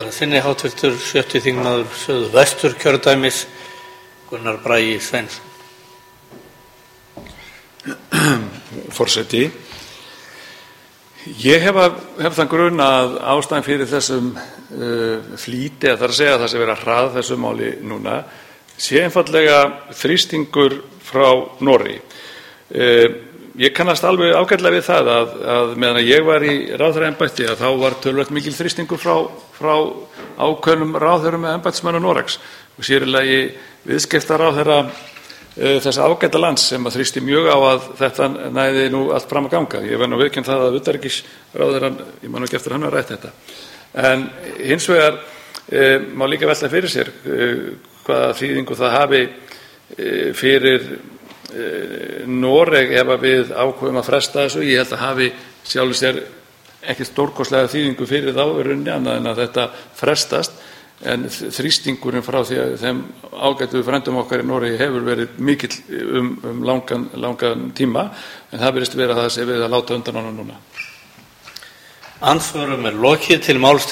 Þinni háttvirtur 7. þingmaður Suðvesturkjördæmis Gunnar Bragi Sveinsson. Forseti, ég hef þann grunn að ástæðan fyrir þessum flýti, að það er að segja að það sé verið að hraða þessu máli núna, sé einfaldlega þrýstingur frá Noregi. Ég kannast alveg ágætlega við það að meðan ég var í ráðherraembætti að þá var töluvert mikil þrýstingur frá ákveðnum ráðherrum með embættismönnum Noregs og sér í lagi viðskiptaráðherra þess ágæta lands sem að þrýsti mjög á að þetta næði nú allt fram að ganga. Ég verð nú viðurkennt það að utanríkisráðherrann, ég man ekki eftir hann að rætt þetta. En hins vegar má líka velta fyrir sér hvaða þýðingu það hafi fyrir Noreg ef við ákveðum að fresta þessu. Ég held að hafi sjálfur sér ekki stórkostlega þýðingu fyrir þá í rauninni annað en að þetta frestast, en þrýstingurinn frá þeim ágætu frændum okkar í Noregi hefur verið mikill langan tíma, en það virðist vera það sem við að láta undan honum núna. Andsvörum lokið. Til máls